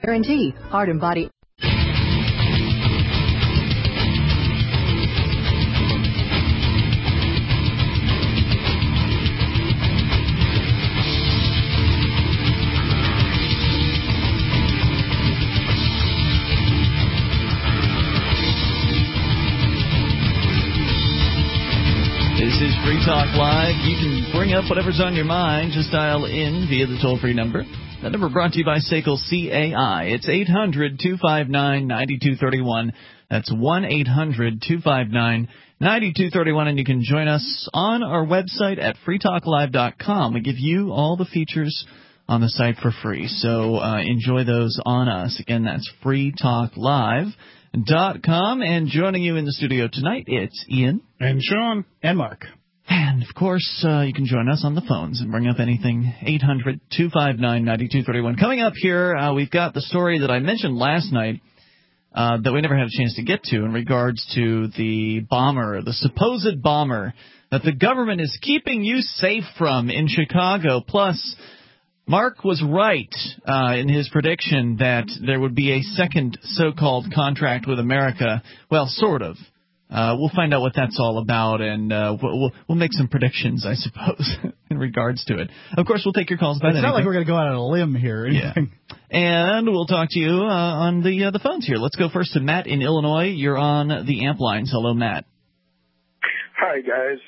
Guarantee. Heart and body. This is Free Talk Live. You can bring up whatever's on your mind. Just dial in via the toll-free number. That number brought to you by SACL CAI. It's 800-259-9231. That's 1-800-259-9231. And you can join us on our website at freetalklive.com. We give you all the features on the site for free. So enjoy those on us. Again, that's freetalklive.com. And joining you in the studio tonight, it's Ian. And Sean. And Mark. And, of course, you can join us on the phones and bring up anything. 800-259-9231. Coming up here, we've got the story that I mentioned last night that we never had a chance to get to in regards to the bomber, the supposed bomber that the government is keeping you safe from in Chicago. Plus, Mark was right in his prediction that there would be a second so-called contract with America. Well, sort of. We'll find out what that's all about, and we'll make some predictions, I suppose, in regards to it. Of course, we'll take your calls about anything. It's not like we're going to go out on a limb here. Yeah. And we'll talk to you on the phones here. Let's go first to Matt in Illinois. You're on the amp lines. Hello, Matt. Hi, guys.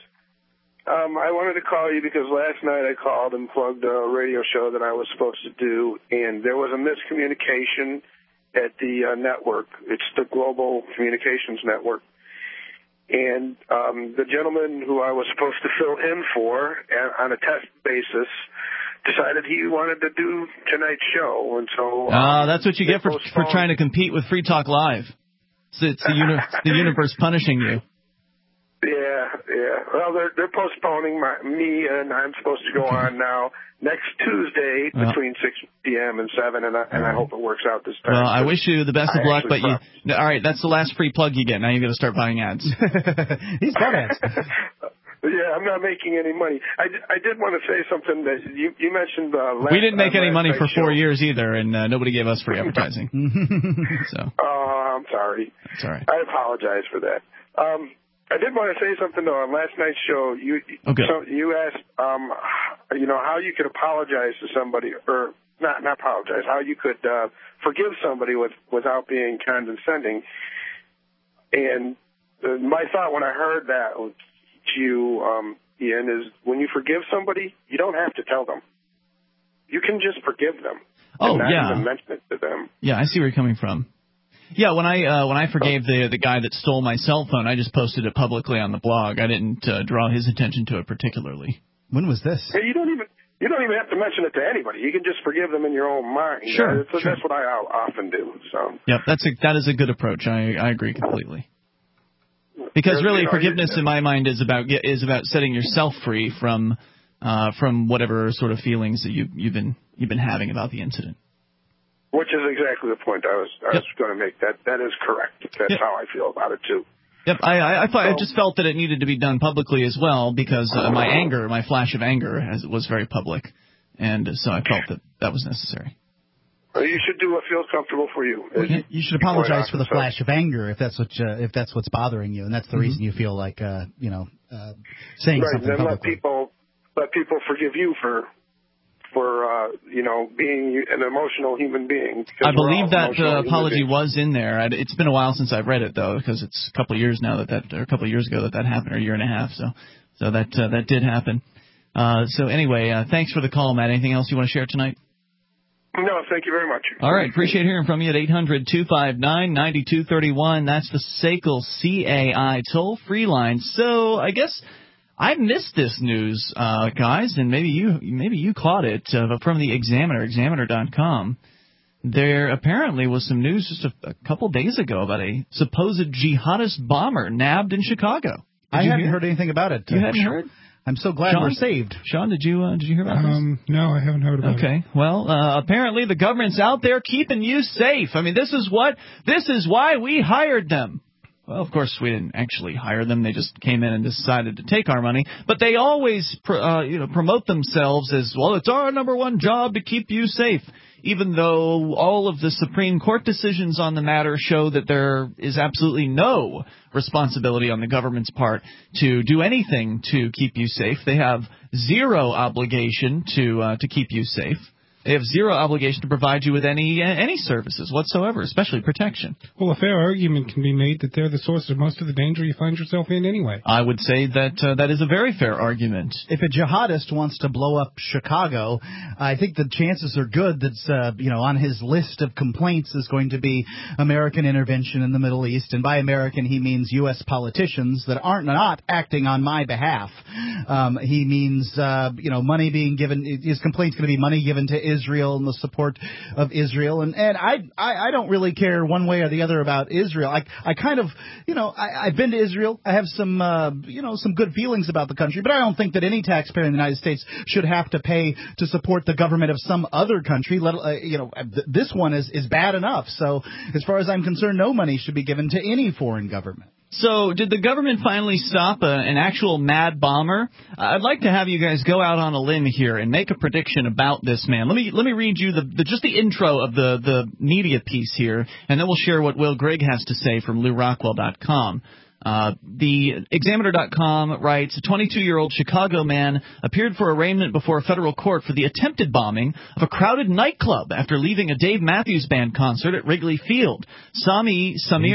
I wanted to call you because last night I called and plugged a radio show that I was supposed to do, and there was a miscommunication at the network. It's the Global Communications Network. And the gentleman who I was supposed to fill in for on a test basis decided he wanted to do tonight's show. And so that's what you get for trying to compete with Free Talk Live. It's the universe punishing you. Yeah. Well, they're postponing me, and I'm supposed to go on now next Tuesday between 6 p.m. and 7, and I hope it works out this time. Well, I wish you the best of luck, but all right, that's the last free plug you get. Now you got to start buying ads. He's got ads. Yeah, I'm not making any money. I did want to say something that you mentioned. We didn't make any money for 4 years either, and nobody gave us free advertising. So. Oh, I'm sorry. That's all right. I apologize for that. I did want to say something, though. On last night's show, you asked, how you could apologize to somebody, or not apologize, how you could forgive somebody without being condescending. And my thought when I heard that to you, Ian, is when you forgive somebody, you don't have to tell them. You can just forgive them. Oh, and not yeah. even mention it to them. Yeah, I see where you're coming from. Yeah, when I forgave the guy that stole my cell phone, I just posted it publicly on the blog. I didn't draw his attention to it particularly. When was this? Hey, you don't even have to mention it to anybody. You can just forgive them in your own mind. Sure. That's what I often do. So. Yep, that is a good approach. I agree completely. Because really, forgiveness in my mind is about setting yourself free from whatever sort of feelings that you've been having about the incident. Which is exactly the point I was going to make. That is correct. That's how I feel about it too. Yep, I just felt that it needed to be done publicly as well because my flash of anger was very public, and so I felt that was necessary. Well, you should do what feels comfortable for you. Well, you should apologize for the flash of anger if that's what's bothering you, and that's the reason you feel like saying something publicly. Let people forgive you for being an emotional human being. I believe that apology was in there. It's been a while since I've read it though, because it's a couple of years now or a couple of years ago that happened, or a year and a half. So that did happen. So anyway, thanks for the call, Matt. Anything else you want to share tonight? No, thank you very much. All right, appreciate hearing from you at 800-259-9231. That's the SACL CAI toll-free line. So I guess I missed this news, guys, and maybe you caught it from the Examiner, examiner.com. There apparently was some news just a couple days ago about a supposed jihadist bomber nabbed in Chicago. I hadn't heard anything about it. You hadn't heard? I'm so glad we're saved. Sean, did you hear about this? No, I haven't heard about it. Okay. Well, apparently the government's out there keeping you safe. I mean, this is why we hired them. Well, of course, we didn't actually hire them. They just came in and decided to take our money. But they always promote themselves as, well, it's our number one job to keep you safe, even though all of the Supreme Court decisions on the matter show that there is absolutely no responsibility on the government's part to do anything to keep you safe. They have zero obligation to keep you safe. They have zero obligation to provide you with any services whatsoever, especially protection. Well, a fair argument can be made that they're the source of most of the danger you find yourself in anyway. I would say that that is a very fair argument. If a jihadist wants to blow up Chicago, I think the chances are good that on his list of complaints is going to be American intervention in the Middle East, and by American he means U.S. politicians that aren't not acting on my behalf. He means money being given. His complaint's going to be money given to Israel and the support of Israel, and I don't really care one way or the other about Israel. I kind of I've been to Israel. I have some good feelings about the country, but I don't think that any taxpayer in the United States should have to pay to support the government of some other country. This one is bad enough. So as far as I'm concerned, no money should be given to any foreign government. So, did the government finally stop an actual mad bomber? I'd like to have you guys go out on a limb here and make a prediction about this man. Let me read you just the intro of the media piece here, and then we'll share what Will Grigg has to say from LewRockwell.com. The Examiner.com writes, a 22-year-old Chicago man appeared for arraignment before a federal court for the attempted bombing of a crowded nightclub after leaving a Dave Matthews Band concert at Wrigley Field. He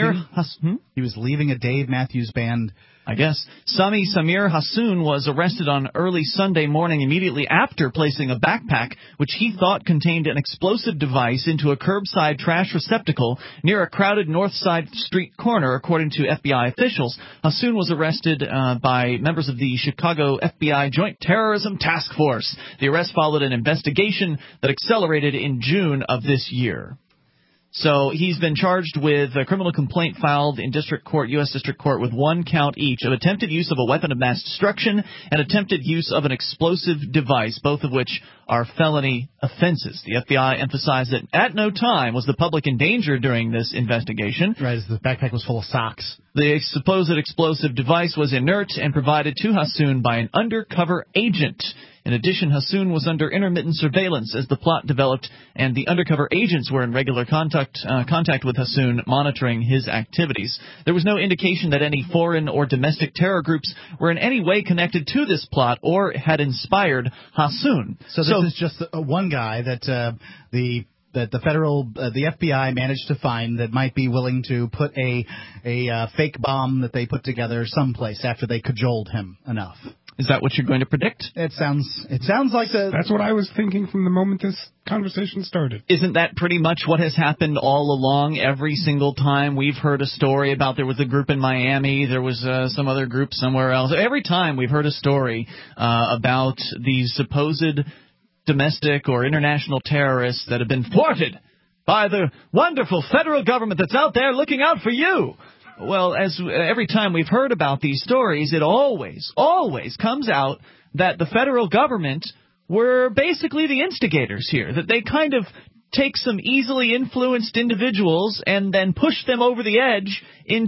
was leaving a Dave Matthews Band, I guess. Samir Hassoun was arrested on early Sunday morning immediately after placing a backpack which he thought contained an explosive device into a curbside trash receptacle near a crowded North Side Street corner, according to FBI officials. Hassoun was arrested by members of the Chicago FBI Joint Terrorism Task Force. The arrest followed an investigation that accelerated in June of this year. So he's been charged with a criminal complaint filed in U.S. District Court with one count each of attempted use of a weapon of mass destruction and attempted use of an explosive device, both of which are felony offenses. The FBI emphasized that at no time was the public in danger during this investigation. Right, the backpack was full of socks. The supposed explosive device was inert and provided to Hassoun by an undercover agent. In addition, Hassoun was under intermittent surveillance as the plot developed, and the undercover agents were in regular contact with Hassoun, monitoring his activities. There was no indication that any foreign or domestic terror groups were in any way connected to this plot or had inspired Hassoun. So this is just one guy that the FBI managed to find that might be willing to put a fake bomb that they put together someplace after they cajoled him enough. Is that what you're going to predict? It sounds like That's what I was thinking from the moment this conversation started. Isn't that pretty much what has happened all along? Every single time we've heard a story about there was a group in Miami, there was some other group somewhere else. Every time we've heard a story about these supposed domestic or international terrorists that have been thwarted by the wonderful federal government that's out there looking out for you. Well, as every time we've heard about these stories, it always comes out that the federal government were basically the instigators here, that they kind of take some easily influenced individuals and then push them over the edge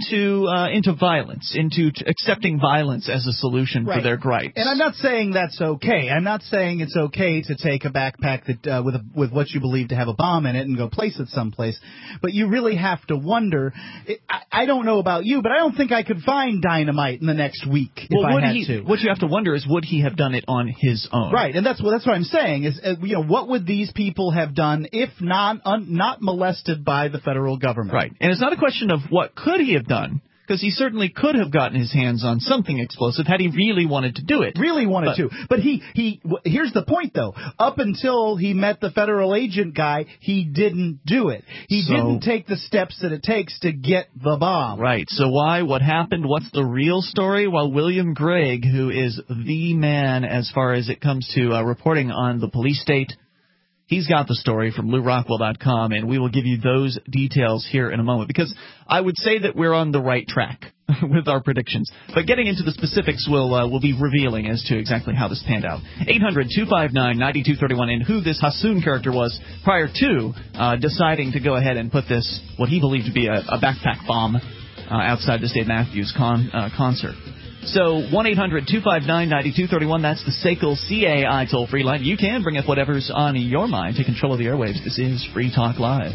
into violence, into accepting violence as a solution for their gripes. And I'm not saying that's okay. I'm not saying it's okay to take a backpack that with what you believe to have a bomb in it and go place it someplace. But you really have to wonder. I don't know about you, but I don't think I could find dynamite in the next week if I had to. What you have to wonder is, would he have done it on his own? Right, and that's what I'm saying is, what would these people have done if not molested by the federal government? Right, and it's not a question of what could he have done, because he certainly could have gotten his hands on something explosive had he really wanted to do it. But here's the point, though. Up until he met the federal agent guy, he didn't do it. He didn't take the steps that it takes to get the bomb. Right. So why? What happened? What's the real story? Well, William Grigg, who is the man as far as it comes to reporting on the police state, he's got the story from LewRockwell.com, and we will give you those details here in a moment, because I would say that we're on the right track with our predictions. But getting into the specifics will be revealing as to exactly how this panned out. 800-259-9231, and who this Hassoun character was prior to deciding to go ahead and put this, what he believed to be a backpack bomb, outside the Dave Matthews concert. So 1-800-259-9231, that's the SACL CAI toll-free line. You can bring up whatever's on your mind. Take control of the airwaves. This is Free Talk Live.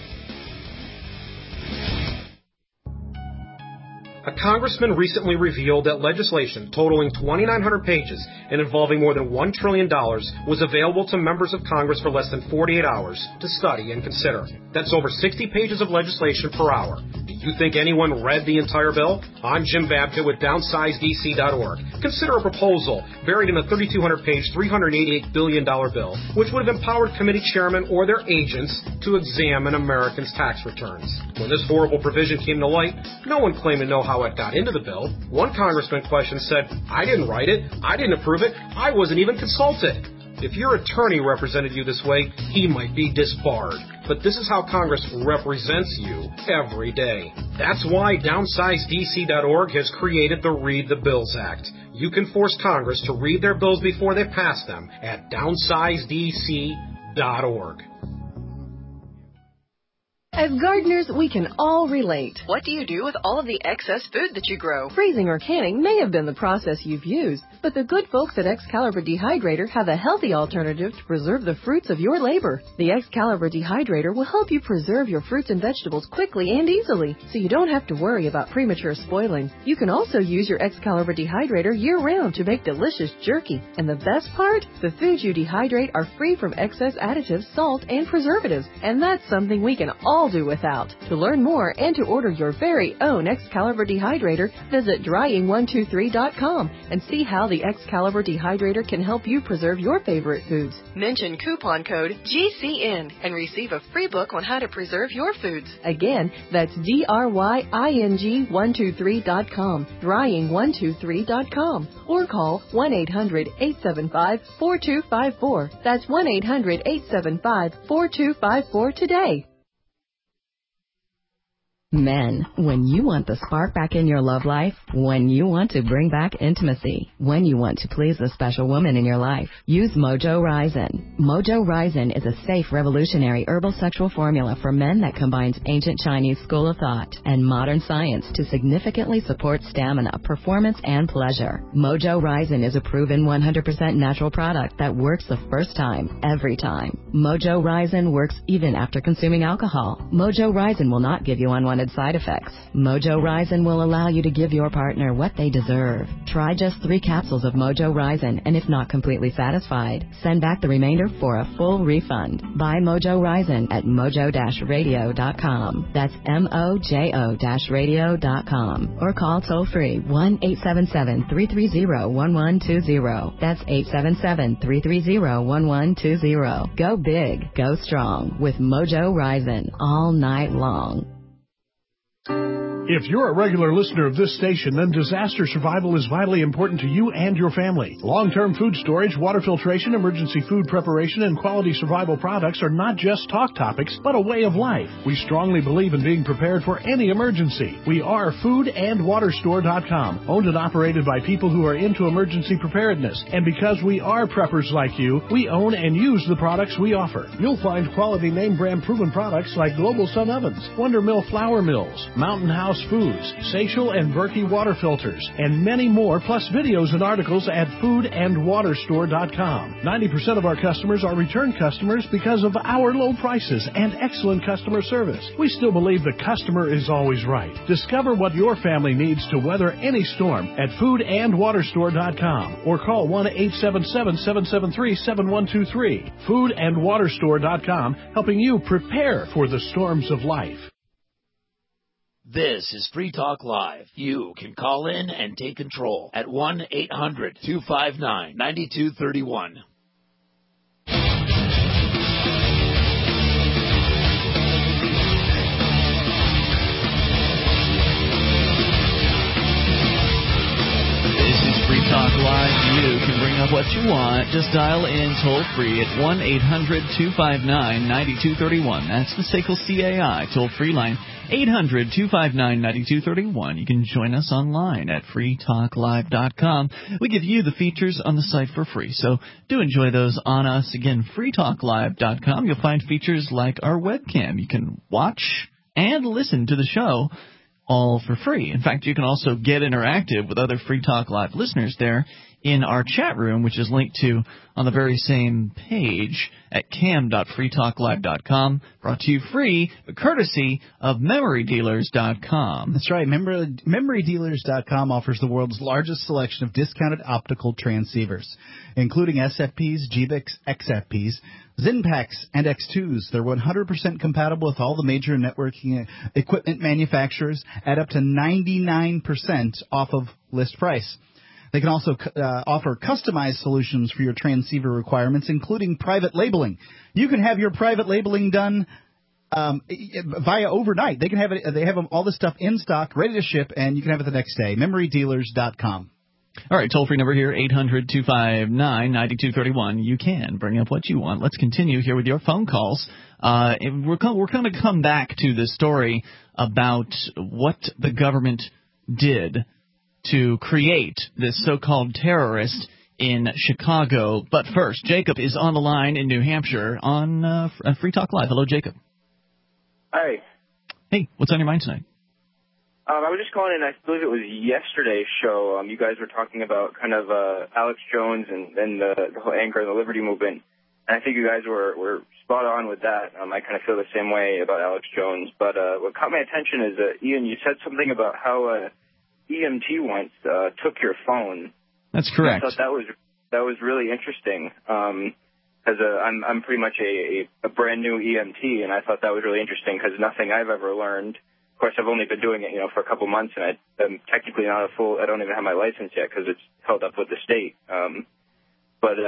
A congressman recently revealed that legislation totaling 2,900 pages and involving more than $1 trillion was available to members of Congress for less than 48 hours to study and consider. That's over 60 pages of legislation per hour. Do you think anyone read the entire bill? I'm Jim Babka with DownsizeDC.org. Consider a proposal buried in a 3,200-page, $388 billion bill, which would have empowered committee chairmen or their agents to examine Americans' tax returns. When this horrible provision came to light, no one claimed to know how it got into the bill. One congressman questioned said, "I didn't write it, I didn't approve it, I wasn't even consulted." If your attorney represented you this way, he might be disbarred. But this is how Congress represents you every day. That's why DownsizeDC.org has created the Read the Bills Act. You can force Congress to read their bills before they pass them at DownsizeDC.org. As gardeners, we can all relate. What do you do with all of the excess food that you grow? Freezing or canning may have been the process you've used, but the good folks at Excalibur Dehydrator have a healthy alternative to preserve the fruits of your labor. The Excalibur Dehydrator will help you preserve your fruits and vegetables quickly and easily, so you don't have to worry about premature spoiling. You can also use your Excalibur Dehydrator year-round to make delicious jerky. And the best part? The foods you dehydrate are free from excess additives, salt, and preservatives, and that's something we can all do without. To learn more and to order your very own Excalibur Dehydrator, visit drying123.com and see how the Excalibur Dehydrator can help you preserve your favorite foods. Mention coupon code GCN and receive a free book on how to preserve your foods. Again, that's drying123.com, drying123.com, or call 1-800-875-4254. That's 1-800-875-4254 today. Men, when you want the spark back in your love life, when you want to bring back intimacy, when you want to please a special woman in your life, use Mojo Ryzen. Mojo Ryzen is a safe, revolutionary herbal sexual formula for men that combines ancient Chinese school of thought and modern science to significantly support stamina, performance, and pleasure. Mojo Ryzen is a proven 100% natural product that works the first time, every time. Mojo Ryzen works even after consuming alcohol. Mojo Ryzen will not give you unwanted side effects. Mojo Ryzen will allow you to give your partner what they deserve. Try just 3 capsules of Mojo Ryzen, and if not completely satisfied, send back the remainder for a full refund. Buy Mojo Ryzen at mojo-radio.com. That's mojo-radio.com. Or call toll-free 1-877-330-1120. That's 877-330-1120. Go big, go strong with Mojo Ryzen all night long. If you're a regular listener of this station, then disaster survival is vitally important to you and your family. Long-term food storage, water filtration, emergency food preparation, and quality survival products are not just talk topics, but a way of life. We strongly believe in being prepared for any emergency. We are foodandwaterstore.com, owned and operated by people who are into emergency preparedness. And because we are preppers like you, we own and use the products we offer. You'll find quality name brand proven products like Global Sun Ovens, Wonder Mill Flour Mills, Mountain House Foods, Seychelles and Berkey water filters, and many more, plus videos and articles at foodandwaterstore.com. 90% of our customers are return customers because of our low prices and excellent customer service. We still believe the customer is always right. Discover what your family needs to weather any storm at foodandwaterstore.com or call 1-877-773-7123. Foodandwaterstore.com, helping you prepare for the storms of life. This is Free Talk Live. You can call in and take control at 1-800-259-9231. This is Free Talk Live. You can bring up what you want. Just dial in toll-free at 1-800-259-9231. That's the SACL CAI toll-free line. 800-259-9231. You can join us online at freetalklive.com. We give you the features on the site for free, so do enjoy those on us. Again, freetalklive.com. You'll find features like our webcam. You can watch and listen to the show all for free. In fact, you can also get interactive with other Free Talk Live listeners there in our chat room, which is linked to on the very same page at cam.freetalklive.com, brought to you free, but courtesy of MemoryDealers.com. That's right. MemoryDealers.com offers the world's largest selection of discounted optical transceivers, including SFPs, GBICs, XFPs, Zinpaks, and X2s. They're 100% compatible with all the major networking equipment manufacturers at up to 99% off of list price. They can also offer customized solutions for your transceiver requirements, including private labeling. You can have your private labeling done via overnight. They can have it. They have all this stuff in stock, ready to ship, and you can have it the next day. MemoryDealers.com. All right, toll-free number here, 800-259-9231. You can bring up what you want. Let's continue here with your phone calls. We're going to come back to this story about what the government did to create this so-called terrorist in Chicago. But first, Jacob is on the line in New Hampshire on Free Talk Live. Hello, Jacob. Hi. Hey, what's on your mind tonight? I was just calling in, I believe it was yesterday's show. You guys were talking about kind of Alex Jones and the whole anger of the Liberty movement. And I think you guys were spot on with that. I kind of feel the same way about Alex Jones. But what caught my attention is, Ian, you said something about how EMT once took your phone. That's correct. I thought that was really interesting. Because I'm pretty much a brand new EMT, and I thought that was really interesting because nothing I've ever learned. Of course, I've only been doing it, for a couple months, and I'm technically not I don't even have my license yet because it's held up with the state. But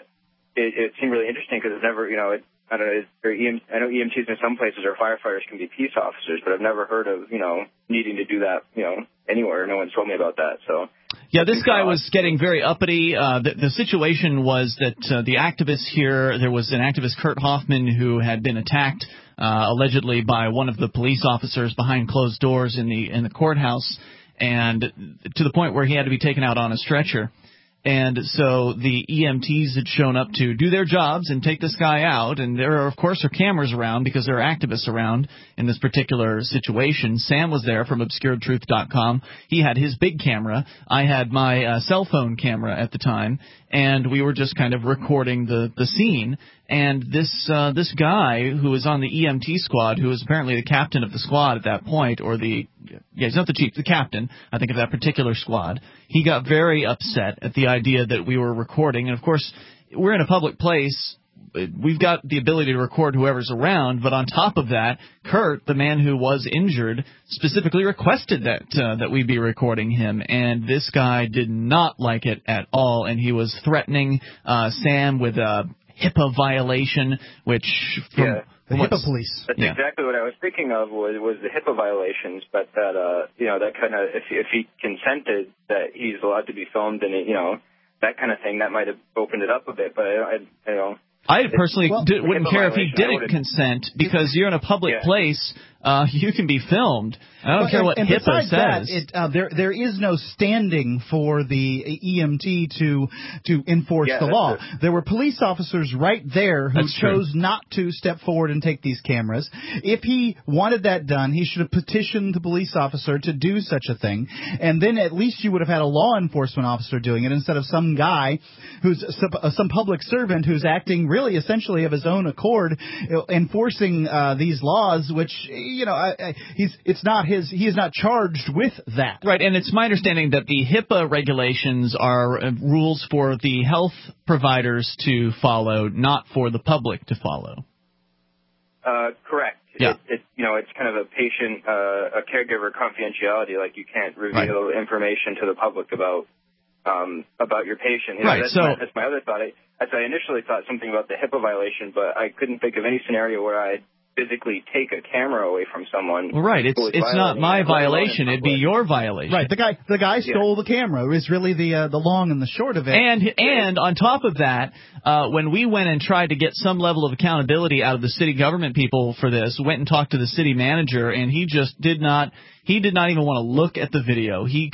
it seemed really interesting because I've never, I don't know, I know EMTs in some places or firefighters can be peace officers, but I've never heard of, needing to do that, anywhere. No one's told me about that, so. Yeah, this guy was getting very uppity. The situation was that the activists here, there was an activist, Kurt Hoffman, who had been attacked allegedly by one of the police officers behind closed doors in the courthouse, and to the point where he had to be taken out on a stretcher. And so the EMTs had shown up to do their jobs and take this guy out. And there are, of course, cameras around because there are activists around in this particular situation. Sam was there from ObscuredTruth.com. He had his big camera. I had my cell phone camera at the time. And we were just kind of recording the scene. And this guy who was on the EMT squad, who was apparently the captain of the squad at that point, or he's not the chief, the captain, I think, of that particular squad, he got very upset at the idea that we were recording. And, of course, we're in a public place. We've got the ability to record whoever's around, but on top of that, Kurt, the man who was injured, specifically requested that we be recording him, and this guy did not like it at all, and he was threatening Sam with a HIPAA violation, which the HIPAA police. That's exactly what I was thinking of was the HIPAA violations, but that that kind of if he consented that he's allowed to be filmed and that kind of thing, that might have opened it up a bit, but I personally wouldn't care if he didn't consent, because you're in a public place. You can be filmed. I don't care what HIPAA says. There is no standing for the EMT to enforce the law. There were police officers right there who chose not to step forward and take these cameras. If he wanted that done, he should have petitioned the police officer to do such a thing, and then at least you would have had a law enforcement officer doing it instead of some guy who's some public servant who's acting really essentially of his own accord, enforcing these laws, which he is not charged with that. Right, and it's my understanding that the HIPAA regulations are rules for the health providers to follow, not for the public to follow. Correct. Yeah. It's kind of a patient, a caregiver confidentiality. Like, you can't reveal information to the public about your patient. That's my other thought. I initially thought something about the HIPAA violation, but I couldn't think of any scenario where I'd physically take a camera away from someone. Well, right. It's not my violation. It'd be your violation. Right. The guy stole the camera. Is really the long and the short of it. And on top of that, when we went and tried to get some level of accountability out of the city government people for this, went and talked to the city manager, and he just did not. He did not even want to look at the video. He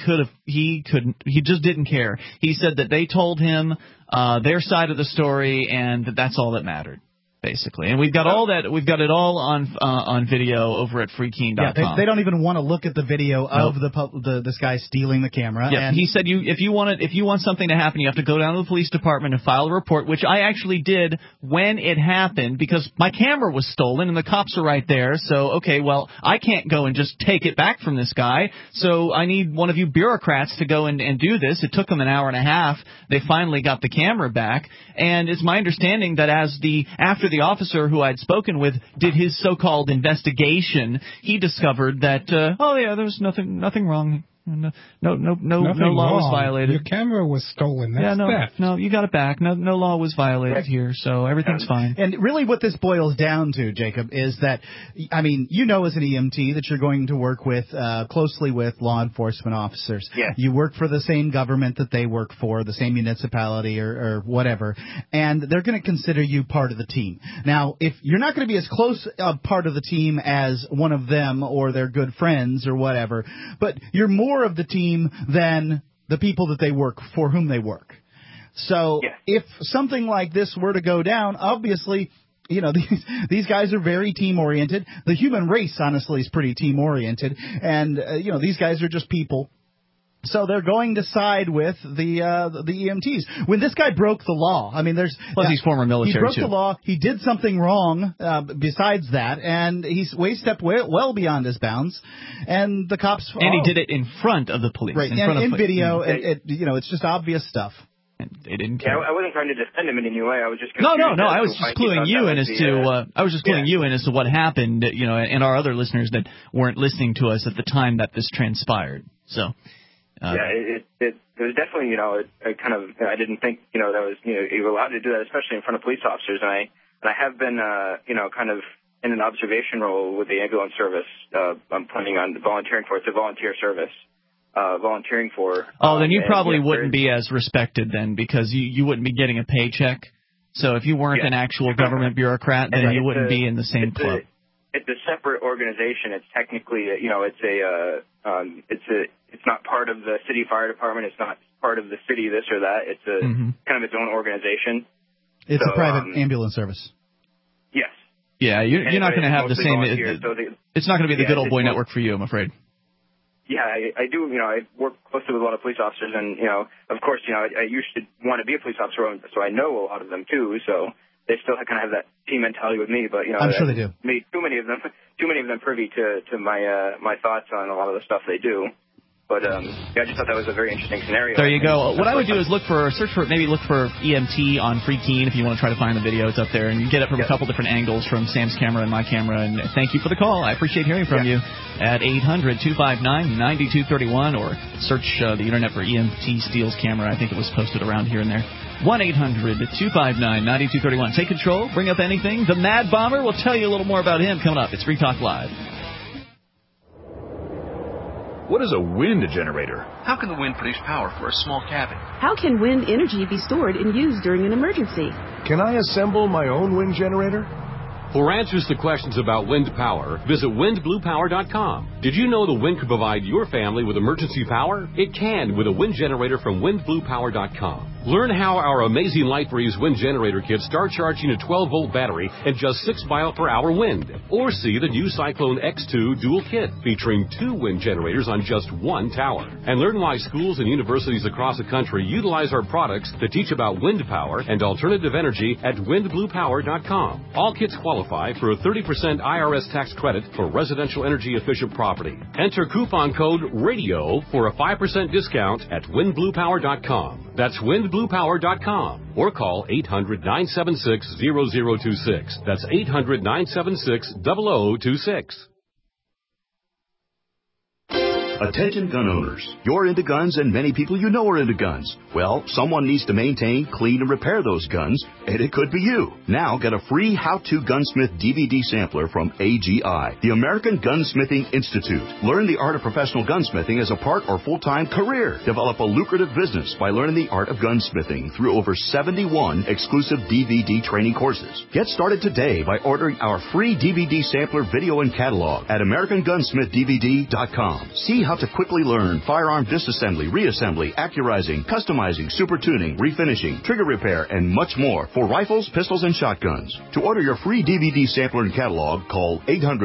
just didn't care. He said that they told him their side of the story, and that's all that mattered. basically. And we've got all that. We've got it all on video over at freekeen.com. Yeah, they don't even want to look at the video of this guy stealing the camera. Yeah, and he said if you want something to happen, you have to go down to the police department and file a report, which I actually did when it happened because my camera was stolen and the cops are right there. So okay, well I can't go and just take it back from this guy. So I need one of you bureaucrats to go and do this. It took them an hour and a half. They finally got the camera back, and it's my understanding that after the officer who I'd spoken with did his so-called investigation, he discovered that there was nothing wrong. No law was violated. Your camera was stolen. That's theft. No, you got it back. No law was violated here, so everything's fine. And really what this boils down to, Jacob, is that, I mean, you know as an EMT that you're going to work with closely with law enforcement officers. Yeah. You work for the same government that they work for, the same municipality or whatever, and they're going to consider you part of the team. Now, if you're not going to be as close a part of the team as one of them or their good friends or whatever, but you're more of the team than the people that they work for whom they work. So if something like this were to go down, obviously, you know, these guys are very team-oriented. The human race, honestly, is pretty team-oriented. And, you know, these guys are just people. So they're going to side with the EMTs. When this guy broke the law, I mean, plus he's former military. He broke the law. He did something wrong besides that, and he's stepped well beyond his bounds. And the cops. And he did it in front of the police. Right. In video, it's just obvious stuff. They didn't care. Yeah, I wasn't trying to defend him in any way. I was just no. I was just cluing you in as to what happened. You know, and our other listeners that weren't listening to us at the time that this transpired. So. It was definitely, you know, I didn't think, you know, that was, you know, you were allowed to do that, especially in front of police officers. And I have been, you know, kind of in an observation role with the ambulance service. I'm planning on volunteering for. It's a volunteer service. Volunteering for. Then you probably wouldn't be as respected then because you wouldn't be getting a paycheck. So if you weren't an actual government bureaucrat, then you wouldn't be in the same club. It's a separate organization. It's technically, you know, it's not part of the city fire department. It's not part of the city this or that. It's kind of its own organization. It's a private ambulance service. Yes. Yeah, you're not going to have the same. It's not going to be the good old boy network for you, I'm afraid. Yeah, I do. You know, I work closely with a lot of police officers, and you know, of course, you know, I used to want to be a police officer, so I know a lot of them too. So they still kind of have that team mentality with me, but you know, I'm sure they do. Made too many of them privy to my thoughts on a lot of the stuff they do. But I just thought that was a very interesting scenario. There you go. What I would do is look for EMT on Free Keen if you want to try to find the video. It's up there, and you get it from a couple different angles from Sam's camera and my camera. And thank you for the call. I appreciate hearing from you at 800-259-9231 or search the internet for EMT Steele's camera. I think it was posted around here and there. 1-800-259-9231. Take control. Bring up anything. The Mad Bomber. We'll tell you a little more about him coming up. It's Free Talk Live. What is a wind generator? How can the wind produce power for a small cabin? How can wind energy be stored and used during an emergency? Can I assemble my own wind generator? For answers to questions about wind power, visit windbluepower.com. Did you know the wind could provide your family with emergency power? It can with a wind generator from windbluepower.com. Learn how our amazing LightBreeze wind generator kits start charging a 12-volt battery and just 6 mile-per-hour wind. Or see the new Cyclone X2 dual kit featuring 2 wind generators on just 1 tower. And learn why schools and universities across the country utilize our products to teach about wind power and alternative energy at windbluepower.com. All kits qualify for a 30% IRS tax credit for residential energy efficient property. Enter coupon code RADIO for a 5% discount at windbluepower.com. That's windbluepower.com or call 800-976-0026. That's 800-976-0026. Attention gun owners. You're into guns and many people you know are into guns. Well, someone needs to maintain, clean, and repair those guns, and it could be you. Now get a free How to Gunsmith DVD sampler from AGI, the American Gunsmithing Institute. Learn the art of professional gunsmithing as a part or full-time career. Develop a lucrative business by learning the art of gunsmithing through over 71 exclusive DVD training courses. Get started today by ordering our free DVD sampler video and catalog at AmericanGunsmithDVD.com. See how how to quickly learn firearm disassembly, reassembly, accurizing, customizing, super tuning, refinishing, trigger repair, and much more for rifles, pistols, and shotguns. To order your free DVD sampler and catalog, call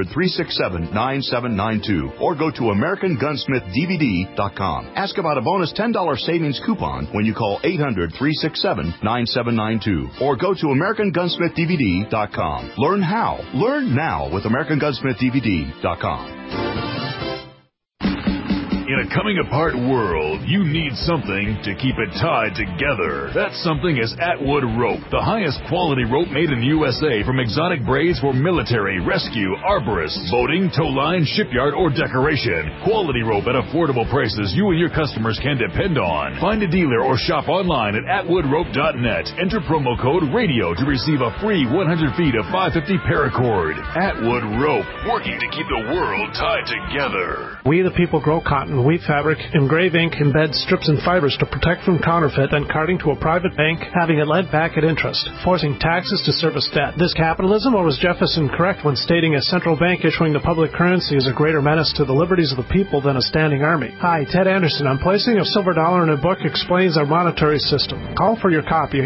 800-367-9792 or go to AmericanGunsmithDVD.com. Ask about a bonus $10 savings coupon when you call 800-367-9792 or go to AmericanGunsmithDVD.com. Learn how. Learn now with AmericanGunsmithDVD.com. In a coming-apart world, you need something to keep it tied together. That something is Atwood Rope, the highest quality rope made in the USA, from exotic braids for military, rescue, arborists, boating, tow line, shipyard, or decoration. Quality rope at affordable prices you and your customers can depend on. Find a dealer or shop online at atwoodrope.net. Enter promo code RADIO to receive a free 100 feet of 550 paracord. Atwood Rope, working to keep the world tied together. We the people grow cotton, weave fabric, engrave ink, embed strips and fibers to protect from counterfeit and carting to a private bank, having it lent back at interest, forcing taxes to service debt. This capitalism, or was Jefferson correct when stating a central bank issuing the public currency is a greater menace to the liberties of the people than a standing army? Hi, Ted Anderson. I'm placing a silver dollar in a book explains our monetary system. Call for your copy,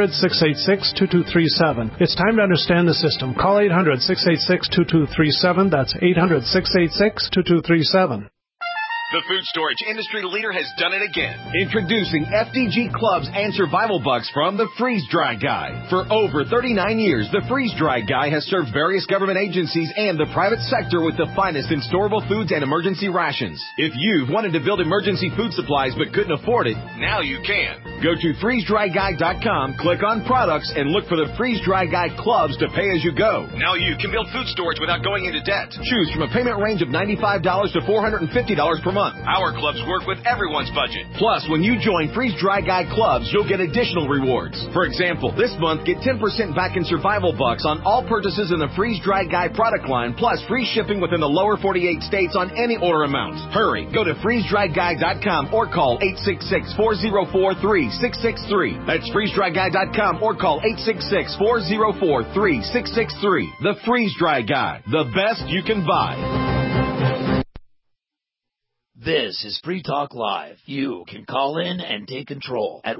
800-686-2237. It's time to understand the system. Call 800-686-2237. That's 800-686-2237. The food storage industry leader has done it again. Introducing FDG Clubs and Survival Bucks from the Freeze Dry Guy. For over 39 years, the Freeze Dry Guy has served various government agencies and the private sector with the finest in storable foods and emergency rations. If you've wanted to build emergency food supplies but couldn't afford it, now you can. Go to freezedryguy.com, click on products, and look for the Freeze Dry Guy Clubs to pay as you go. Now you can build food storage without going into debt. Choose from a payment range of $95 to $450 per month. Our clubs work with everyone's budget. Plus, when you join Freeze Dry Guy Clubs, you'll get additional rewards. For example, this month, get 10% back in Survival Bucks on all purchases in the Freeze Dry Guy product line, plus free shipping within the lower 48 states on any order amount. Hurry, go to freezedryguy.com or call 866-404-3663. That's freezedryguy.com or call 866-404-3663. The Freeze Dry Guy, the best you can buy. This is Free Talk Live. You can call in and take control at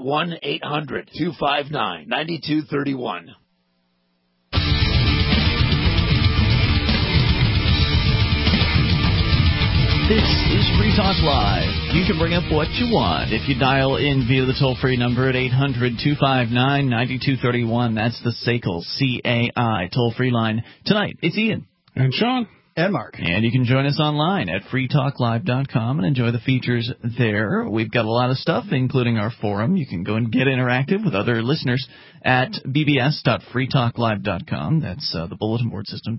1-800-259-9231. This is Free Talk Live. You can bring up what you want if you dial in via the toll-free number at 800-259-9231. That's the SACL, C-A-I, toll-free line. Tonight, it's Ian. And Sean. And Mark. And you can join us online at freetalklive.com and enjoy the features there. We've got a lot of stuff, including our forum. You can go and get interactive with other listeners at bbs.freetalklive.com. That's the bulletin board system,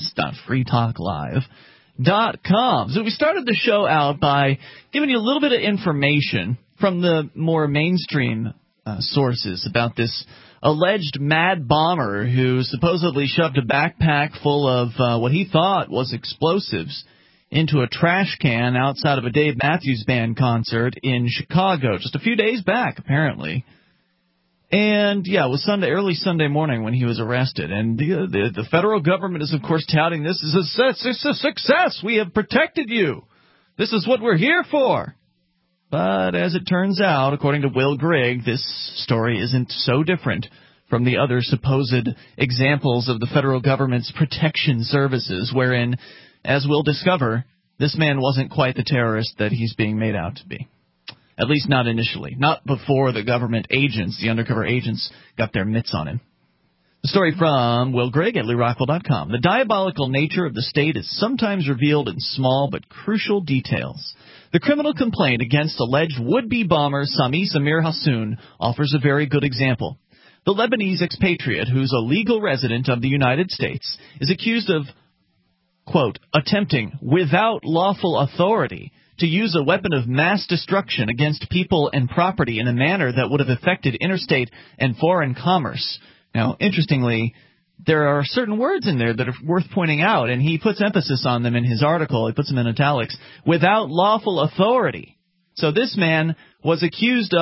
bbs.freetalklive.com. So we started the show out by giving you a little bit of information from the more mainstream sources about this alleged mad bomber who supposedly shoved a backpack full of what he thought was explosives into a trash can outside of a Dave Matthews Band concert in Chicago just a few days back, apparently. And, yeah, it was early Sunday morning when he was arrested. And the federal government is, of course, touting this as a success. We have protected you. This is what we're here for. But as it turns out, according to Will Grigg, this story isn't so different from the other supposed examples of the federal government's protection services, wherein, as we'll discover, this man wasn't quite the terrorist that he's being made out to be. At least not initially. Not before the government agents, the undercover agents, got their mitts on him. The story from Will Grigg at LewRockwell.com. The diabolical nature of the state is sometimes revealed in small but crucial details. The criminal complaint against alleged would-be bomber Sami Samir Hassoun offers a very good example. The Lebanese expatriate, who's a legal resident of the United States, is accused of, quote, attempting, without lawful authority, to use a weapon of mass destruction against people and property in a manner that would have affected interstate and foreign commerce. Now, interestingly, there are certain words in there that are worth pointing out, and he puts emphasis on them in his article. He puts them in italics. Without lawful authority. So this man was accused of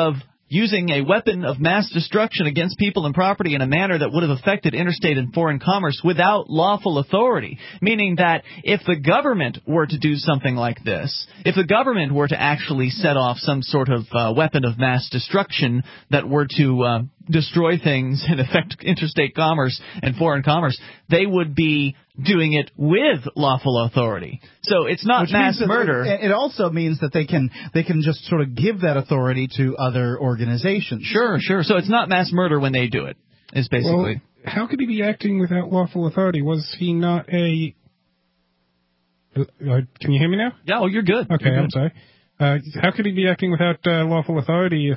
using a weapon of mass destruction against people and property in a manner that would have affected interstate and foreign commerce without lawful authority. Meaning that if the government were to do something like this, if the government were to actually set off some sort of weapon of mass destruction that were to destroy things and affect interstate commerce and foreign commerce, they would be doing it with lawful authority. So it's not mass murder. It also means that they can just sort of give that authority to other organizations. Sure. So it's not mass murder when they do it, is basically. Well, how could he be acting without lawful authority? Was he not a... Can you hear me now? Yeah, oh, you're good. Okay, you're good. I'm sorry. How could he be acting without lawful authority if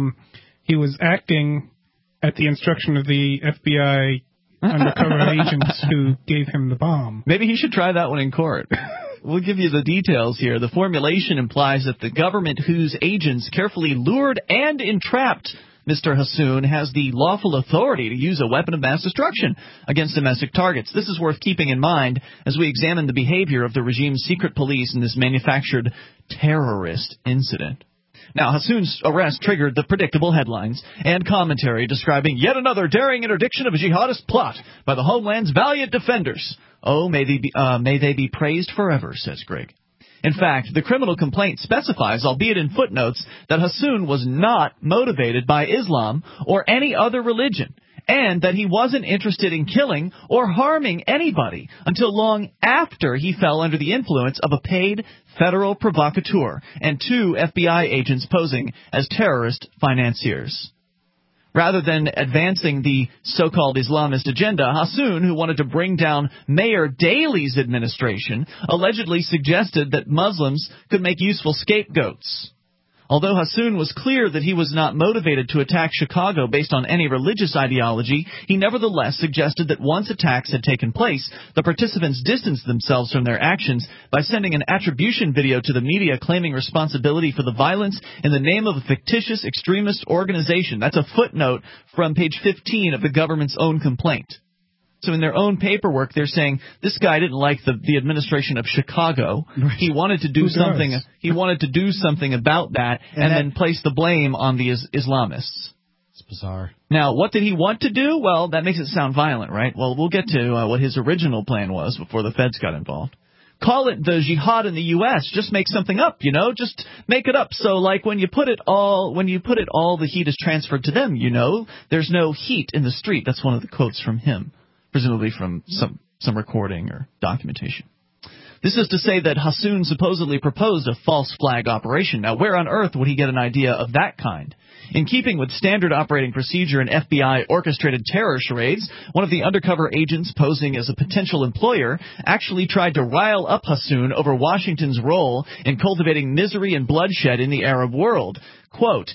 he was acting at the instruction of the FBI undercover agents who gave him the bomb? Maybe he should try that one in court. We'll give you the details here. The formulation implies that the government whose agents carefully lured and entrapped Mr. Hassoun has the lawful authority to use a weapon of mass destruction against domestic targets. This is worth keeping in mind as we examine the behavior of the regime's secret police in this manufactured terrorist incident. Now, Hassoun's arrest triggered the predictable headlines and commentary describing yet another daring interdiction of a jihadist plot by the Homeland's valiant defenders. Oh, may they be praised forever, says Greg. In fact, the criminal complaint specifies, albeit in footnotes, that Hassoun was not motivated by Islam or any other religion, and that he wasn't interested in killing or harming anybody until long after he fell under the influence of a paid federal provocateur and 2 FBI agents posing as terrorist financiers. Rather than advancing the so-called Islamist agenda, Hassoun, who wanted to bring down Mayor Daley's administration, allegedly suggested that Muslims could make useful scapegoats. Although Hassoun was clear that he was not motivated to attack Chicago based on any religious ideology, he nevertheless suggested that once attacks had taken place, the participants distanced themselves from their actions by sending an attribution video to the media claiming responsibility for the violence in the name of a fictitious extremist organization. That's a footnote from page 15 of the government's own complaint. So in their own paperwork, they're saying this guy didn't like the administration of Chicago. Right. He wanted to do something. He wanted to do something about that, and then place the blame on the Islamists. It's bizarre. Now, what did he want to do? Well, that makes it sound violent, right? Well, we'll get to what his original plan was before the feds got involved. Call it the jihad in the U.S. Just make something up, Just make it up. So, like when you put it all, the heat is transferred to them. There's no heat in the street. That's one of the quotes from him. Presumably from some recording or documentation. This is to say that Hassoun supposedly proposed a false flag operation. Now, where on earth would he get an idea of that kind? In keeping with standard operating procedure in FBI-orchestrated terror charades, one of the undercover agents posing as a potential employer actually tried to rile up Hassoun over Washington's role in cultivating misery and bloodshed in the Arab world. Quote,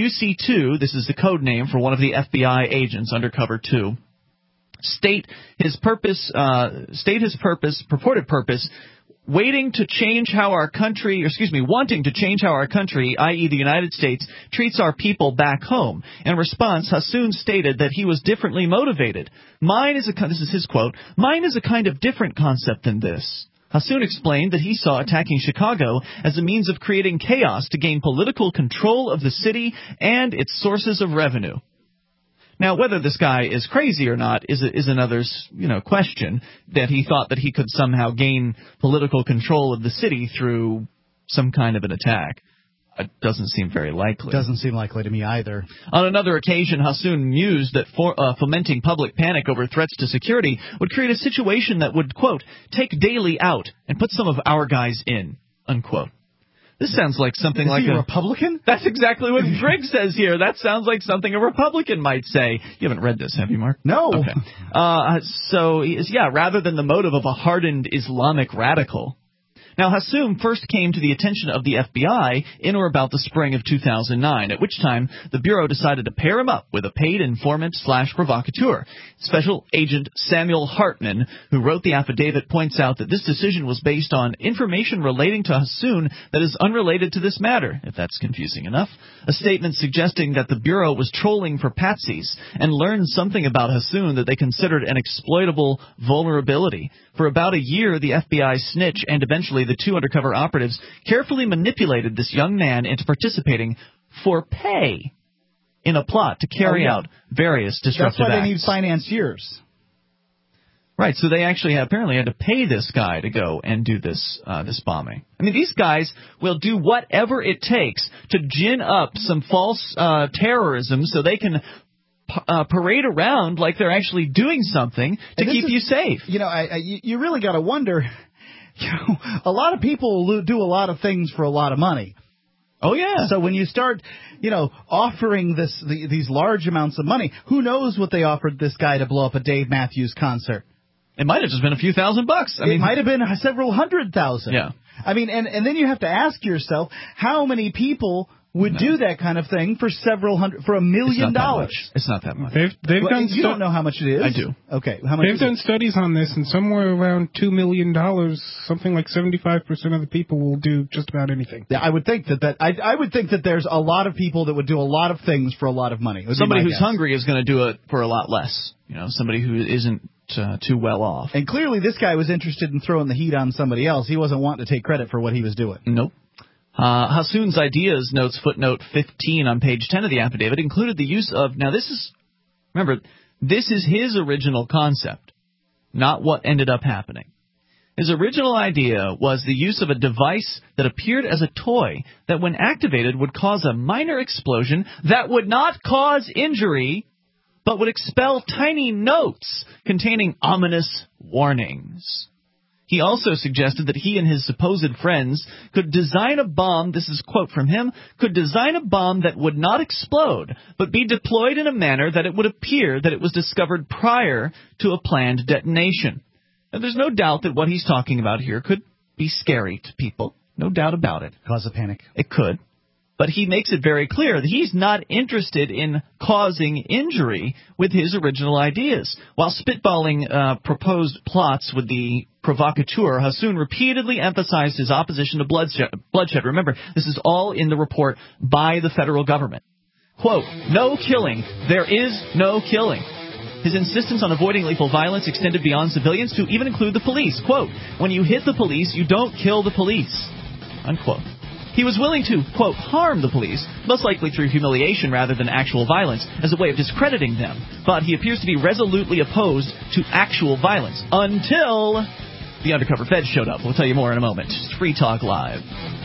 UC2, this is the code name for one of the FBI agents, Undercover 2, state his purpose, purported purpose, wanting to change how our country, i.e. the United States, treats our people back home. In response, Hassoun stated that he was differently motivated. This is his quote, mine is a kind of different concept than this. Hassoun explained that he saw attacking Chicago as a means of creating chaos to gain political control of the city and its sources of revenue. Now, whether this guy is crazy or not is another, question, that he thought that he could somehow gain political control of the city through some kind of an attack. It doesn't seem very likely. Doesn't seem likely to me either. On another occasion, Hassoun mused that fomenting public panic over threats to security would create a situation that would, quote, take Daley out and put some of our guys in, unquote. This sounds like something like a Republican? That's exactly what Greg says here. That sounds like something a Republican might say. You haven't read this, have you, Mark? No. Okay. Rather than the motive of a hardened Islamic radical. Now, Hassoun first came to the attention of the FBI in or about the spring of 2009, at which time the Bureau decided to pair him up with a paid informant/provocateur. Special Agent Samuel Hartman, who wrote the affidavit, points out that this decision was based on information relating to Hassoun that is unrelated to this matter, if that's confusing enough. A statement suggesting that the Bureau was trolling for patsies and learned something about Hassoun that they considered an exploitable vulnerability. For about a year, the FBI snitch and eventually the 2 undercover operatives carefully manipulated this young man into participating for pay in a plot to carry out various destructive acts. That's why they need financiers. Right, so they actually apparently had to pay this guy to go and do this bombing. I mean, these guys will do whatever it takes to gin up some false terrorism so they can parade around like they're actually doing something to keep you safe. You know, you really got to wonder. You know, a lot of people do a lot of things for a lot of money. Oh, yeah. So when you start, offering these large amounts of money, who knows what they offered this guy to blow up a Dave Matthews concert? It might have just been a few $1,000. It might have been several $100,000. Yeah. I mean, and then you have to ask yourself, how many people would do that kind of thing for $1 million? It's not that much. They've done. You don't know how much it is? I do. Okay. How much? They've done studies on this, and somewhere around $2 million, something like 75% of the people will do just about anything. Yeah, I would think I would think that there's a lot of people that would do a lot of things for a lot of money. Somebody who's hungry is going to do it for a lot less. Somebody who isn't too well off. And clearly this guy was interested in throwing the heat on somebody else. He wasn't wanting to take credit for what he was doing. Nope. Hassoun's ideas, notes footnote 15 on page 10 of the affidavit, included the use of... Now, this is his original concept, not what ended up happening. His original idea was the use of a device that appeared as a toy that, when activated, would cause a minor explosion that would not cause injury, but would expel tiny notes containing ominous warnings. He also suggested that he and his supposed friends could design a bomb, this is a quote from him, could design a bomb that would not explode, but be deployed in a manner that it would appear that it was discovered prior to a planned detonation. And there's no doubt that what he's talking about here could be scary to people. No doubt about it. Cause a panic. It could. But he makes it very clear that he's not interested in causing injury with his original ideas. While spitballing proposed plots with the provocateur, Hassoun repeatedly emphasized his opposition to bloodshed. Remember, this is all in the report by the federal government. Quote, no killing. There is no killing. His insistence on avoiding lethal violence extended beyond civilians to even include the police. Quote, when you hit the police, you don't kill the police. Unquote. He was willing to, quote, harm the police, most likely through humiliation rather than actual violence, as a way of discrediting them. But he appears to be resolutely opposed to actual violence until the undercover feds showed up. We'll tell you more in a moment. It's Free Talk Live.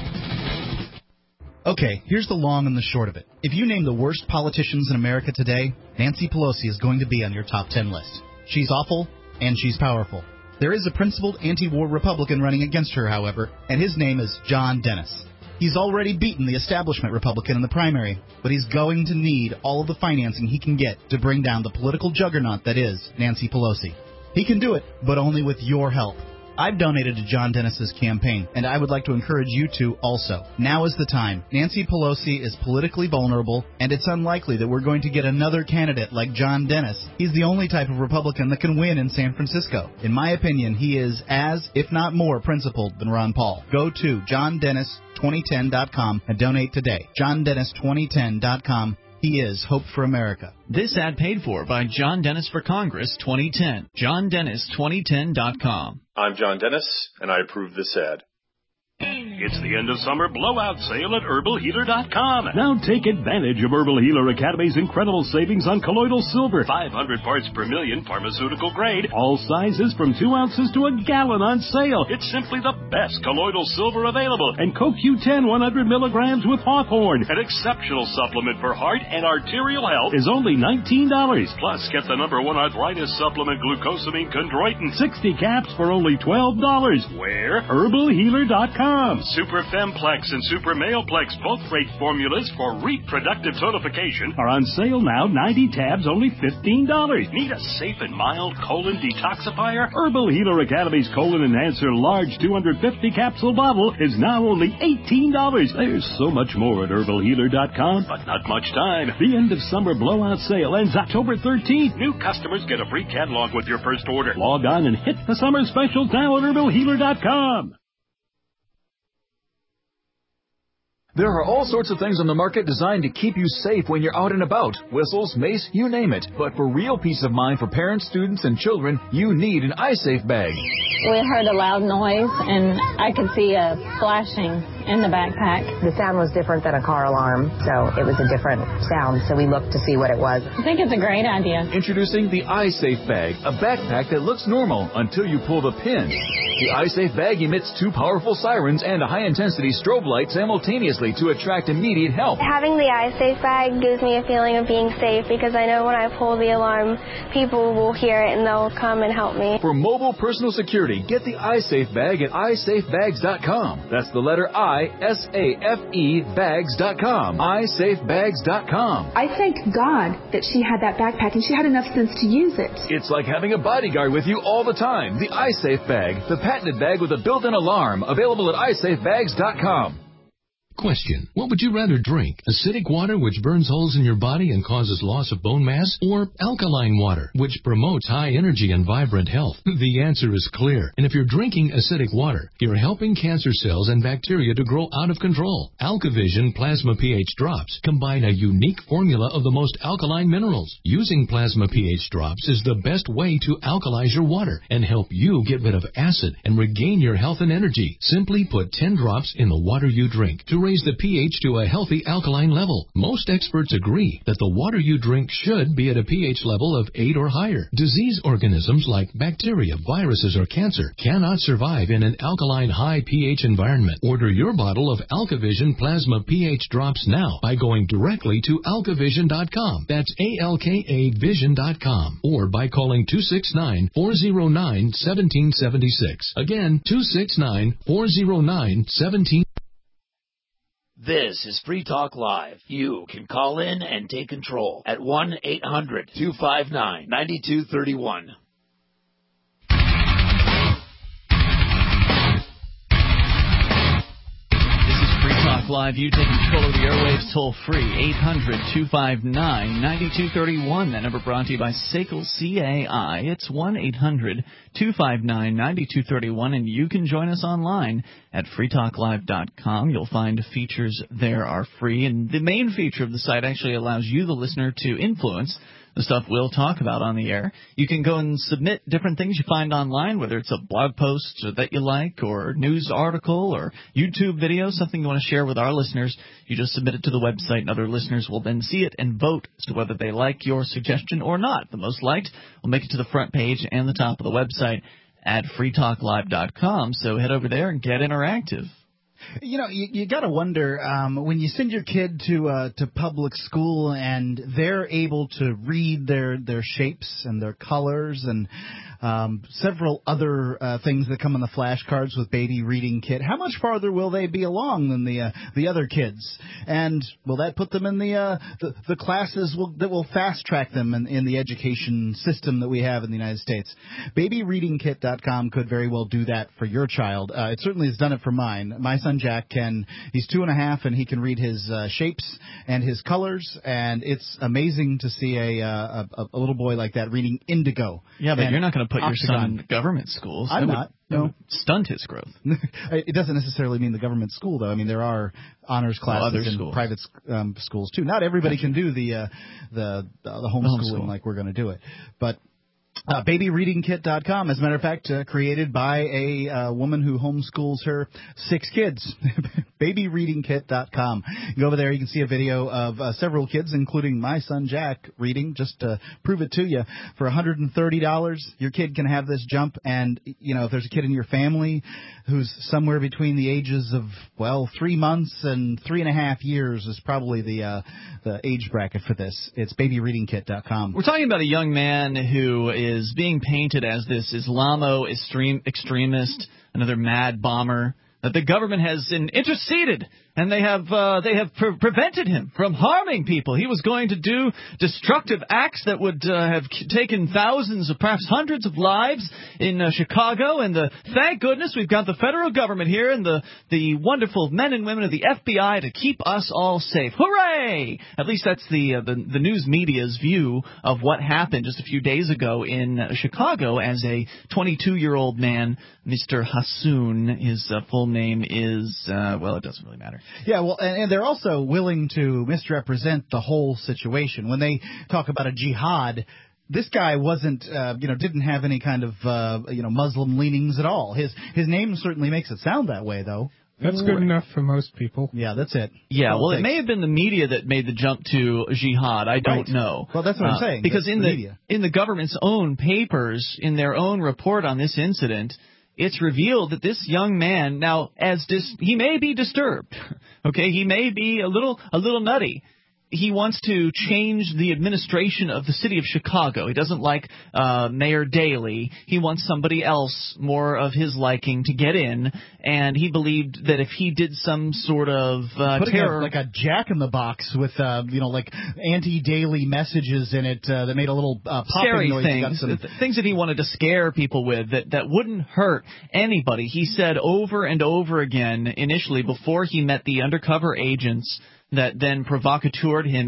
Okay, here's the long and the short of it. If you name the worst politicians in America today, Nancy Pelosi is going to be on your top 10 list. She's awful, and she's powerful. There is a principled anti-war Republican running against her, however, and his name is John Dennis. He's already beaten the establishment Republican in the primary, but he's going to need all of the financing he can get to bring down the political juggernaut that is Nancy Pelosi. He can do it, but only with your help. I've donated to John Dennis's campaign, and I would like to encourage you to also. Now is the time. Nancy Pelosi is politically vulnerable, and it's unlikely that we're going to get another candidate like John Dennis. He's the only type of Republican that can win in San Francisco. In my opinion, he is as, if not more, principled than Ron Paul. Go to JohnDennis2010.com and donate today. JohnDennis2010.com. He is Hope for America. This ad paid for by John Dennis for Congress 2010. JohnDennis2010.com. I'm John Dennis, and I approve this ad. It's the end of summer blowout sale at HerbalHealer.com. Now take advantage of Herbal Healer Academy's incredible savings on colloidal silver. 500 parts per million, pharmaceutical grade. All sizes from 2 ounces to a gallon on sale. It's simply the best colloidal silver available. And CoQ10 100 milligrams with Hawthorne. An exceptional supplement for heart and arterial health is only $19. Plus, get the #1 arthritis supplement glucosamine chondroitin. 60 caps for only $12. Where? HerbalHealer.com. Super Femplex and Super Maleplex, both great formulas for reproductive tonification, are on sale now. 90 tabs, only $15. Need a safe and mild colon detoxifier? Herbal Healer Academy's Colon Enhancer large 250 capsule bottle is now only $18. There's so much more at HerbalHealer.com, but not much time. The end of summer blowout sale ends October 13th. New customers get a free catalog with your first order. Log on and hit the summer specials now at HerbalHealer.com. There are all sorts of things on the market designed to keep you safe when you're out and about. Whistles, mace, you name it. But for real peace of mind for parents, students, and children, you need an iSafe bag. We heard a loud noise, and I could see a flashing in the backpack. The sound was different than a car alarm, so it was a different sound, so we looked to see what it was. I think it's a great idea. Introducing the iSafe Bag, a backpack that looks normal until you pull the pin. The iSafe Bag emits 2 powerful sirens and a high-intensity strobe light simultaneously to attract immediate help. Having the iSafe Bag gives me a feeling of being safe because I know when I pull the alarm, people will hear it and they'll come and help me. For mobile personal security, get the iSafe Bag at isafebags.com. That's the letter I-S-A-F-E bags.com. isafebags.com. I thank God that she had that backpack and she had enough sense to use it. It's like having a bodyguard with you all the time. The iSafe Bag, the patented bag with a built-in alarm, available at isafebags.com. Question. What would you rather drink? Acidic water, which burns holes in your body and causes loss of bone mass? Or alkaline water, which promotes high energy and vibrant health? The answer is clear. And if you're drinking acidic water, you're helping cancer cells and bacteria to grow out of control. AlkaVision Plasma pH Drops combine a unique formula of the most alkaline minerals. Using Plasma pH Drops is the best way to alkalize your water and help you get rid of acid and regain your health and energy. Simply put 10 drops in the water you drink to raise the pH to a healthy alkaline level. Most experts agree that the water you drink should be at a pH level of 8 or higher. Disease organisms like bacteria, viruses, or cancer cannot survive in an alkaline high pH environment. Order your bottle of AlkaVision Plasma pH Drops now by going directly to alkavision.com. That's ALKA Vision.com. Or by calling 269-409-1776. Again, 269-409-1776. This is Free Talk Live. You can call in and take control at 1-800-259-9231. Live, you take control of the airwaves toll free, 800-259-9231. That number brought to you by SACL CAI. It's 1-800-259-9231, and you can join us online at freetalklive.com. You'll find features there are free, and the main feature of the site actually allows you, the listener, to influence the stuff we'll talk about on the air. You can go and submit different things you find online, whether it's a blog post that you like or news article or YouTube video, something you want to share with our listeners. You just submit it to the website, and other listeners will then see it and vote as to whether they like your suggestion or not. The most liked will make it to the front page and the top of the website at freetalklive.com. So head over there and get interactive. You know, you got to wonder when you send your kid to public school and they're able to read their shapes and their colors and several other things that come in the flashcards with Baby Reading Kit. How much farther will they be along than the other kids? And will that put them in the classes that will fast track them in the education system that we have in the United States? BabyReadingKit.com could very well do that for your child. It certainly has done it for mine. My son Jack he's 2.5, and he can read his shapes and his colors, and it's amazing to see a little boy like that reading indigo. Yeah, but you're not going to put your son in government schools. I'm not. No. Stunt his growth. It doesn't necessarily mean the government school, though. I mean, there are honors classes in private schools, too. Not everybody can do the homeschooling like we're going to do it. But BabyReadingKit.com, as a matter of fact, created by a woman who homeschools her 6 kids. BabyReadingKit.com. Go over there, you can see a video of several kids, including my son Jack, reading, just to prove it to you. For $130, your kid can have this jump, and, you know, if there's a kid in your family who's somewhere between the ages of, 3 months and 3.5 years is probably the age bracket for this. It's BabyReadingKit.com. We're talking about a young man who is being painted as this Islamo-extremist, another mad bomber, that the government has interceded, and they have prevented him from harming people. He was going to do destructive acts that would have taken thousands of, perhaps hundreds of lives in Chicago. And thank goodness we've got the federal government here and the wonderful men and women of the FBI to keep us all safe. Hooray! At least that's the news media's view of what happened just a few days ago in Chicago as a 22-year-old man, Mr. Hassoun, his full name is, it doesn't really matter. Yeah, well, and they're also willing to misrepresent the whole situation. When they talk about a jihad, this guy wasn't, didn't have any kind of, Muslim leanings at all. His name certainly makes it sound that way, though. That's good enough for most people. Yeah, that's it. Yeah, well, it may have been the media that made the jump to jihad. I don't know. Well, that's what I'm saying. Because in the government's own papers, in their own report on this incident, it's revealed that this young man, now, he may be disturbed, okay? He may be a little nutty. He wants to change the administration of the city of Chicago. He doesn't like Mayor Daley. He wants somebody else more of his liking to get in, and he believed that if he did some sort of terror, like a jack-in-the-box with like anti-Daley messages in it that made a little popping noise. Things that he wanted to scare people with that wouldn't hurt anybody. He said over and over again initially before he met the undercover agents that then provoked him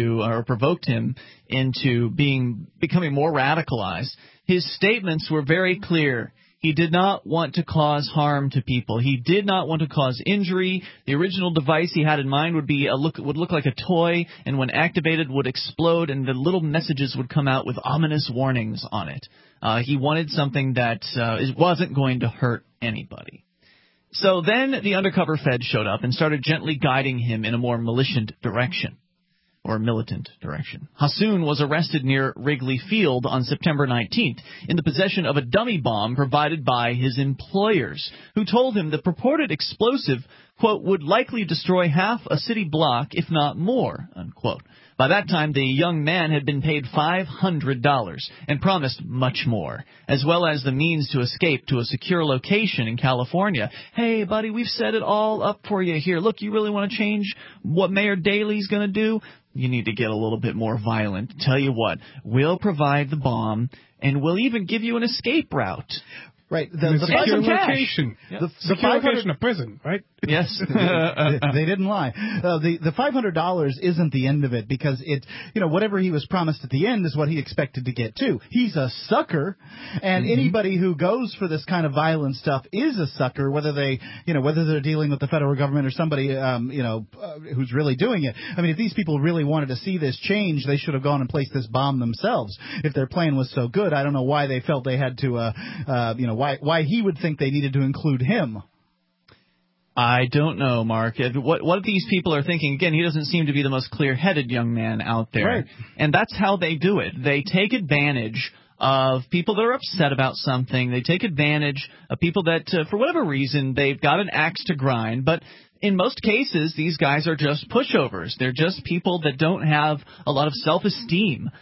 into becoming more radicalized. His statements were very clear. He did not want to cause harm to people. He did not want to cause injury. The original device he had in mind would look like a toy, and when activated would explode, and the little messages would come out with ominous warnings on it. He wanted something that wasn't going to hurt anybody. So then the undercover Fed showed up and started gently guiding him in a more militant direction. Hassoun was arrested near Wrigley Field on September 19th in the possession of a dummy bomb provided by his employers, who told him the purported explosive, quote, would likely destroy half a city block, if not more, unquote. By that time, the young man had been paid $500 and promised much more, as well as the means to escape to a secure location in California. Hey, buddy, we've set it all up for you here. Look, you really want to change what Mayor Daley's going to do? You need to get a little bit more violent. Tell you what, we'll provide the bomb, and we'll even give you an escape route. Right. The secure location. Yeah. The secure location of prison, right? Yes. They didn't lie. The $500 isn't the end of it, because whatever he was promised at the end is what he expected to get too. He's a sucker, and anybody who goes for this kind of violent stuff is a sucker, whether they're dealing with the federal government or somebody, who's really doing it. I mean, if these people really wanted to see this change, they should have gone and placed this bomb themselves. If their plan was so good, I don't know why they felt they had to, why he would think they needed to include him. I don't know, Mark. What these people are thinking, again, he doesn't seem to be the most clear-headed young man out there. Right. And that's how they do it. They take advantage of people that are upset about something. They take advantage of people that, for whatever reason, they've got an axe to grind. But in most cases, these guys are just pushovers. They're just people that don't have a lot of self-esteem.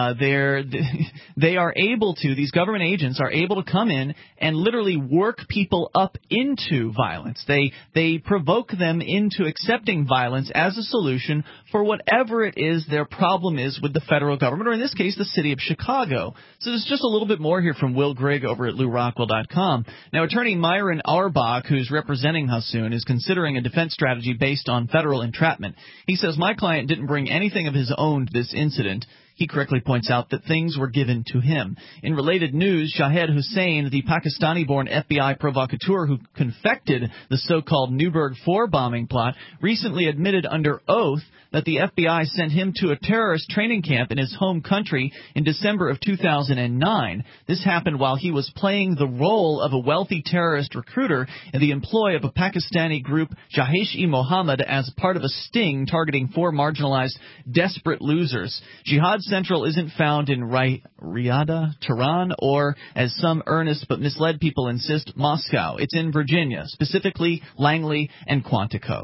They are able to, these government agents are able to come in and literally work people up into violence. They provoke them into accepting violence as a solution for whatever it is their problem is with the federal government, or in this case, the city of Chicago. So there's just a little bit more here from Will Grigg over at LouRockwell.com. Now, attorney Myron Auerbach, who's representing Hassoun, is considering a defense strategy based on federal entrapment. He says, my client didn't bring anything of his own to this incident. He correctly points out that things were given to him. In related news, Shahed Hussein, the Pakistani-born FBI provocateur who confected the so-called Newburgh 4 bombing plot, recently admitted under oath that the FBI sent him to a terrorist training camp in his home country in December of 2009. This happened while he was playing the role of a wealthy terrorist recruiter in the employ of a Pakistani group, Jaish-e-Mohammed, as part of a sting targeting 4 marginalized, desperate losers. Jihad Central isn't found in Riyadh, Tehran, or, as some earnest but misled people insist, Moscow. It's in Virginia, specifically Langley and Quantico.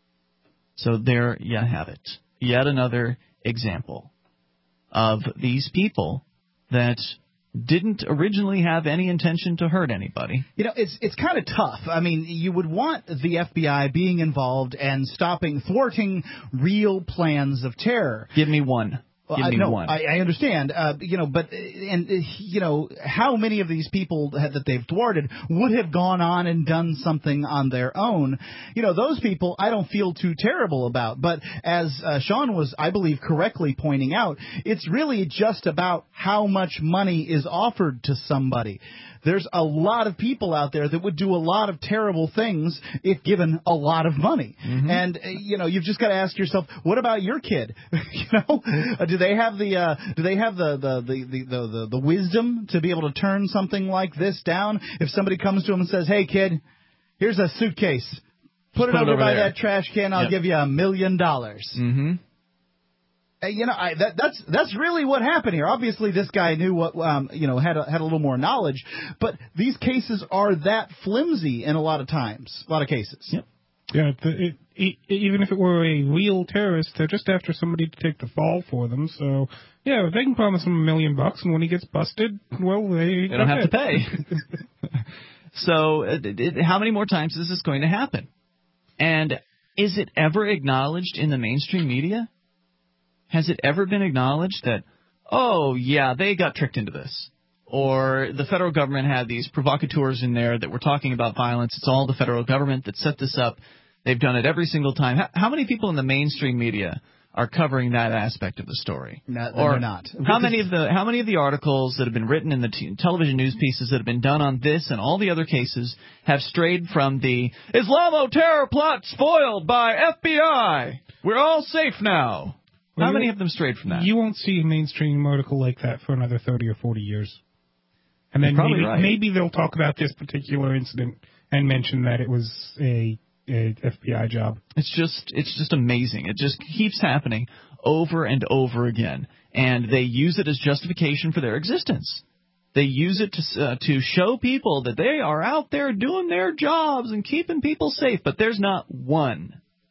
So there you have it. Yet another example of these people that didn't originally have any intention to hurt anybody. It's kind of tough. I mean, you would want the FBI being involved and thwarting real plans of terror. Give me one. One. I understand, but how many of these people that they've thwarted would have gone on and done something on their own? Those people I don't feel too terrible about. But as Sean was, I believe, correctly pointing out, it's really just about how much money is offered to somebody. there's a lot of people out there that would do a lot of terrible things if given a lot of money. Mm-hmm. And, you've just got to ask yourself, what about your kid? Do they have the wisdom to be able to turn something like this down? If somebody comes to them and says, hey, kid, here's a suitcase. Put it over by that trash can. I'll give you $1 million. Mm-hmm. That's really what happened here. Obviously, this guy knew what had a little more knowledge, but these cases are that flimsy in a lot of cases. Yep. Yeah, even if it were a real terrorist, they're just after somebody to take the fall for them. So, yeah, they can promise him $1 million, and when he gets busted, well, they don't have to pay. So, how many more times is this going to happen? And is it ever acknowledged in the mainstream media? Has it ever been acknowledged that, oh, yeah, they got tricked into this? Or the federal government had these provocateurs in there that were talking about violence. It's all the federal government that set this up. They've done it every single time. How many people in the mainstream media are covering that aspect of the story? They're not. How many of the articles that have been written in the television news pieces that have been done on this and all the other cases have strayed from the Islamo-terror plot spoiled by FBI? We're all safe now. How many of them strayed from that? You won't see a mainstream article like that for another 30 or 40 years. And then maybe they'll talk about this particular incident and mention that it was a FBI job. It's just amazing. It just keeps happening over and over again. And they use it as justification for their existence. They use it to show people that they are out there doing their jobs and keeping people safe. But there's not one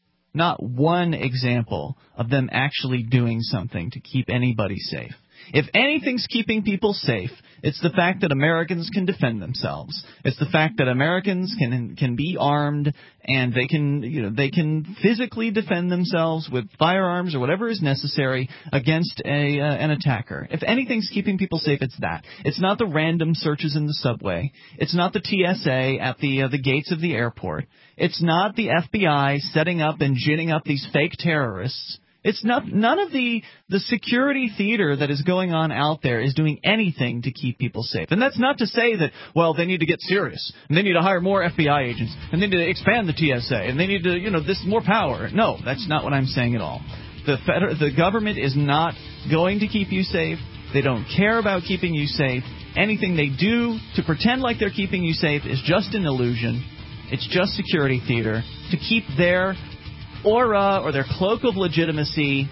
example of them actually doing something to keep anybody safe. If anything's keeping people safe, it's the fact that Americans can defend themselves. It's the fact that Americans can be armed and they can physically defend themselves with firearms or whatever is necessary against an attacker. If anything's keeping people safe, it's that. It's not the random searches in the subway. It's not the TSA at the gates of the airport. It's not the FBI setting up and ginning up these fake terrorists. It's none of the security theater that is going on out there is doing anything to keep people safe. And that's not to say that, well, they need to get serious, and they need to hire more FBI agents, and they need to expand the TSA, and they need to, this more power. No, that's not what I'm saying at all. The government is not going to keep you safe. They don't care about keeping you safe. Anything they do to pretend like they're keeping you safe is just an illusion. It's just security theater to keep their aura or their cloak of legitimacy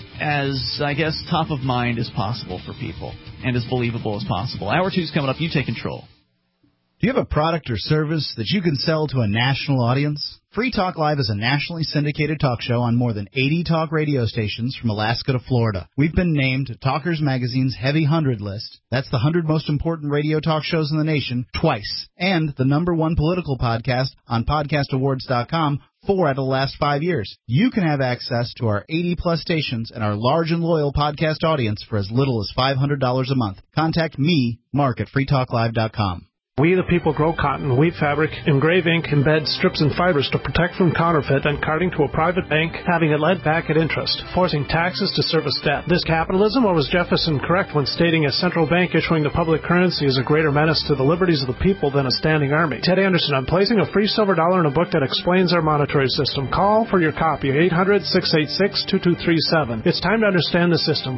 as, I guess, top of mind as possible for people and as believable as possible. Hour 2's coming up. You take control. Do you have a product or service that you can sell to a national audience? Free Talk Live is a nationally syndicated talk show on more than 80 talk radio stations from Alaska to Florida. We've been named Talkers Magazine's Heavy 100 list. That's the 100 most important radio talk shows in the nation twice. And the #1 political podcast on podcastawards.com 4 out of the last 5 years. You can have access to our 80-plus stations and our large and loyal podcast audience for as little as $500 a month. Contact me, Mark, at freetalklive.com. We the people grow cotton, weave fabric, engrave ink, embed strips and fibers to protect from counterfeit and carting to a private bank, having it led back at interest, forcing taxes to service debt. This capitalism, or was Jefferson correct when stating a central bank issuing the public currency is a greater menace to the liberties of the people than a standing army? Ted Anderson, I'm placing a free silver dollar in a book that explains our monetary system. Call for your copy, 800-686-2237. It's time to understand the system.